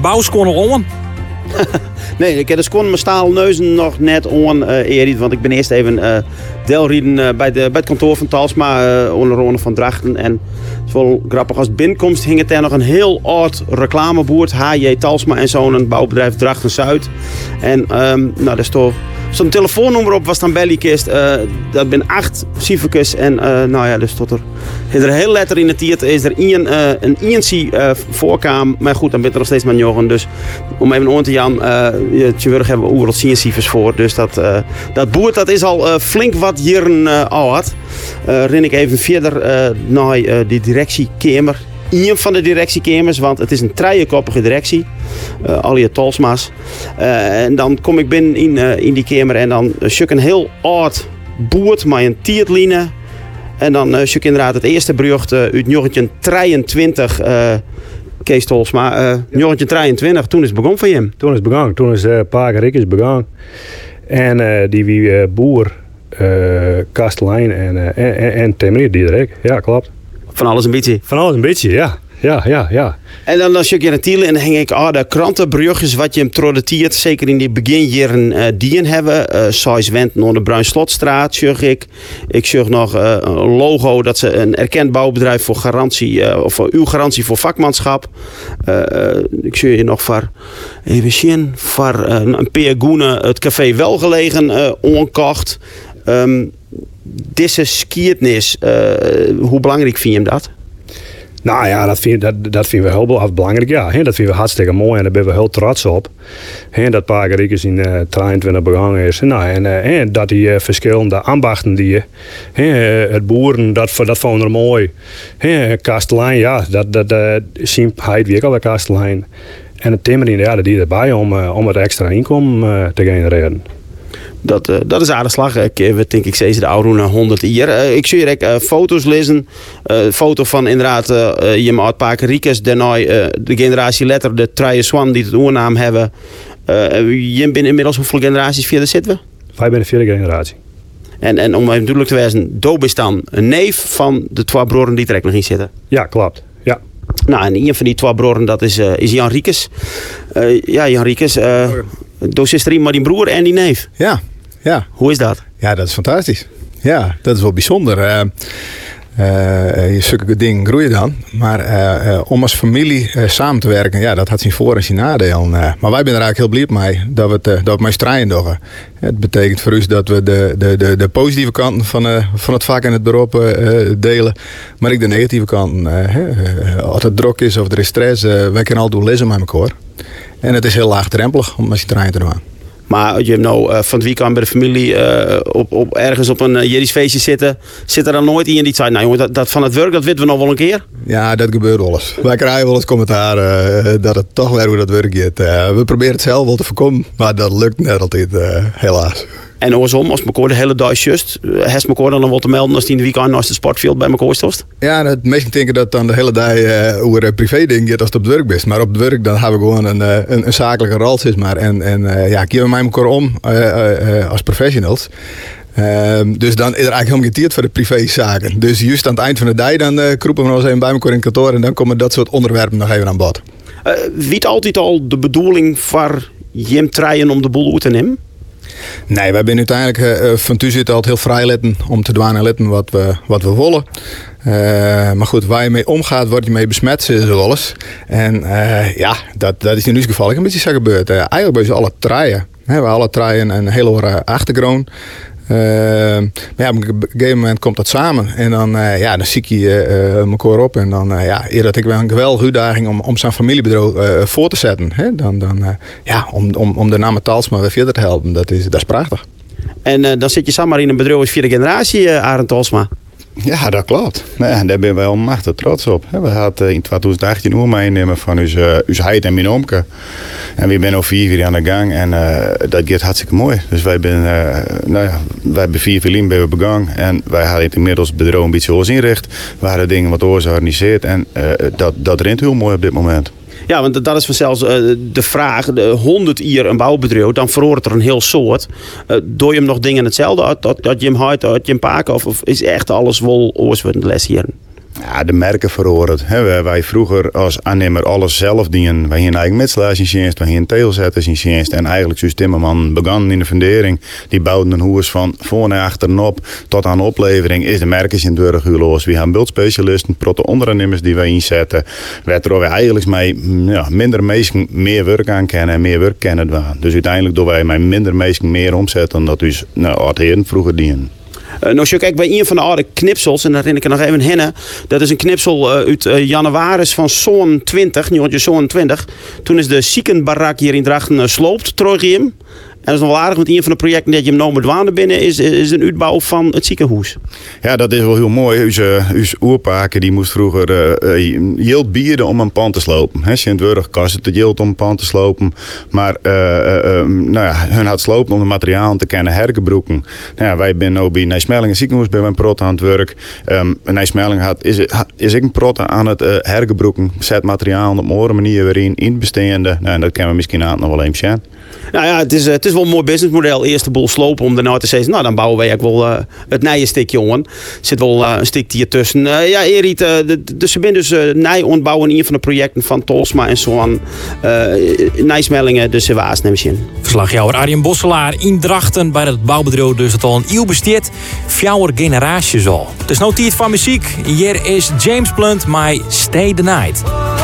bouwskonnen on? Nee, ik heb de schoenen mijn staalneuzen nog net eerder. Want ik ben eerst even deelrieden bij het kantoor van Talsma. Onder Ronde van Drachten. En het is wel grappig. Als binnenkomst hing het daar nog een heel oud reclameboord. H.J. Talsma en zo'n bouwbedrijf Drachten Zuid. En daar stond zo'n telefoonnummer op was dan belliekist. Dat ben 8 cijfertjes. En dus tot er is er heel letter in het tiert. Is er een INC voorkaam. Maar goed, dan ben je er nog steeds maar jongen. Dus om even aan te Jan. Tjewurg hebben we overal 10 cijfers voor. Dus dat boert dat is al flink wat jaren oud. Ren ik even verder naar die directiekamer. Een van de directiekemers, want het is een driekoppige directie. Alle Talsma's. En dan kom ik binnen in die kamer en dan zoek een heel oud boert met een tiertline. En dan zoek inderdaad het eerste bericht uit 1923. Kees Talsma, 1923, toen is het begonnen van hem. Toen is het begonnen, toen is Pager Rikkers begonnen. En die wie boer, kastelein en timmer direct. Ja, klopt. Van alles een beetje. Van alles een beetje, ja. Ja. En dan zoek je een tielen en dan hing ik de krantenbrugjes wat je hem trodetiert. Zeker in die beginjaren dien hebben. Zoals Went naar de Bruinslotstraat zag ik. Ik zag nog een logo dat ze een erkend bouwbedrijf voor garantie, of voor uw garantie voor vakmanschap. Ik zie je nog voor even zien, voor een paar goenen het café Welgelegen onkocht. Deze skiertnis, hoe belangrijk vind je hem dat? Nou ja, dat vinden we heel belangrijk. Ja, dat vinden we hartstikke mooi en daar ben we heel trots op. Dat Pager Rikkers in 23 begonnen is. En dat die verschillende ambachten die het boeren, dat vonden we mooi. Kastelein, ja, dat zien hij weer al bij kastelein. En het timmeren, ja, dat die erbij om het extra inkomen te genereren. Dat is aardig slag. Ik denk ik steeds de oude 100 jaar. Ik zie hier foto's lezen. Foto van inderdaad je uit Pager Rikkers. Daarna de generatie letter, de Traje Swan die het oernaam hebben. Je bent inmiddels hoeveel generaties verder zitten we? Wij zijn de 4e generatie. En om even duidelijk te wezen, Doop is dan een neef van de 2 broeren die er nog in zitten. Ja, klopt. Ja. Nou, en een van die 2 broeren dat is Jan Rikkers. Jan Rikkers. Doos is er iemand die broer en die neef. Ja. Hoe is dat? Ja, dat is fantastisch. Ja, dat is wel bijzonder. Zulke dingen groeien dan. Maar om als familie samen te werken, ja, dat had zijn voor- en zijn nadeel. Maar wij zijn er eigenlijk heel blij mee dat we met strijden doen. Het betekent voor ons dat we de positieve kanten van het vak en het beroep delen. Maar ook de negatieve kanten. Als het druk is of er is stress, wij kunnen al doen lezen met elkaar. En het is heel laagdrempelig om met strijden te doen. Maar je nou van het weekend bij de familie ergens op een Jiddisch feestje zit er dan nooit iemand die zei, nou jongen, dat van het werk, dat weten we nog wel een keer? Ja, dat gebeurt wel eens. Wij krijgen wel eens commentaar dat het toch weer hoe dat werk gaat. We proberen het zelf wel te voorkomen, maar dat lukt net altijd, helaas. En andersom, als elkaar de hele dag just, heeft elkaar dan wel te melden als die in de weekend naast het sportveld bij elkaar stost? Ja, het meesten denken dat dan de hele dag over privé dingen gaat als het op het werk bent. Maar op het werk dan hebben we gewoon een zakelijke rol, zeg maar. En keren we met elkaar om als professionals. Dus dan is er eigenlijk helemaal getierd voor de privézaken. Dus juist aan het eind van de dag dan kroepen we nog eens even bij elkaar in het kantoor en dan komen dat soort onderwerpen nog even aan bod. Wie altijd al de bedoeling voor Jim Treien om de boel uit te nemen? Nee, wij zijn uiteindelijk van thuis altijd heel vrij letten om te doen en letten wat we willen. Maar goed, waar je mee omgaat, word je mee besmet, zeggen ze wel eens. En dat is in ons geval een beetje zo gebeurd. Eigenlijk bij ze alle treien. We hebben alle treien een hele hoor achtergrond. Maar ja, op een gegeven moment komt dat samen. En dan zie je elkaar op. En dan eerder dat ik wel een geweldige uitdaging om zo'n familiebedrijf voor te zetten. Hè? Om de naam Talsma weer verder te helpen. Dat is prachtig. En dan zit je samen in een bedrijf als 4e generatie, Arend Talsma. Ja, dat klopt. Ja, daar ben wij al machtig trots op. We hadden in 2018 uur meenemen van ons heid en mijn omke. En we zijn al 4 jaar aan de gang en dat gaat hartstikke mooi. Dus wij hebben 4 jaar bij begonnen en wij hadden het inmiddels het bedrijf een beetje oors inricht. We hadden dingen wat oors georganiseerd en dat rent heel mooi op dit moment. Ja, want dat is vanzelfs de vraag. De 100 jaar een bouwbedrijf, dan verhoort er een heel soort. Doe je hem nog dingen hetzelfde? Dat je hem houdt, dat je hem pakken? Of is echt alles wel oorswordend les hier? Ja, de merken verhoren. Wij vroeger als aannemer alles zelf dienen. Wij hadden eigen metselaars in dienst, wij hadden teelzetters in dienst. En eigenlijk zoals Timmerman begon in de fundering. Die bouwden een hoes van voor naar achterop tot aan oplevering. Is de merken in Durgeloos. We hebben beeldspecialisten, proto-onderaannemers die wij inzetten. Werd er eigenlijk mee minder mensen meer werk aan kennen en meer werk kennen. Dus uiteindelijk doen wij met minder mensen meer omzet dan dat dus oud-heren vroeger dienen. Nou, kijk bij een van de oude knipsels, en daar herinner ik nog even heen. Dat is een knipsel uit januari van zo'n 20, zo'n 20. Toen is de ziekenbarak hier in Drachten sloopt, terug. En dat is nog wel aardig, want een van de projecten dat je hem nou met waande binnen is een uitbouw van het ziekenhuis. Ja, dat is wel heel mooi. Uw oerpaken die moest vroeger yield bieden om een pand te slopen. Sint-Wurg kostte het yield om een pand te slopen. Maar hun had slopen om het materiaal te kunnen hergebroeken. Wij zijn nu bij Nijsmellingen ziekenhuis bij mijn prot aan het werk. Nijsmellingen is ik een prot aan het hergebroeken. Zet materiaal op een andere manier weer in besteden. En dat kunnen we misschien aan nog wel even zien. Nou ja, het is wel een mooi businessmodel. Eerst de boel slopen om daarna te zeggen, nou dan bouwen wij ook wel het nije stukje om. Er zit wel een stukje hier tussen. Erit, dus ze zijn dus nij ontbouwen in een van de projecten van Tolsma en zo aan Nijsmellingen, dus ze waas neem je in. Verslagjouwer Arjen Bosselaar in Drachten bij het bouwbedrijf dus het al een eeuw besteedt. 4 generaties al. Het is nou tijd van muziek. Hier is James Blunt, My Stay the Night.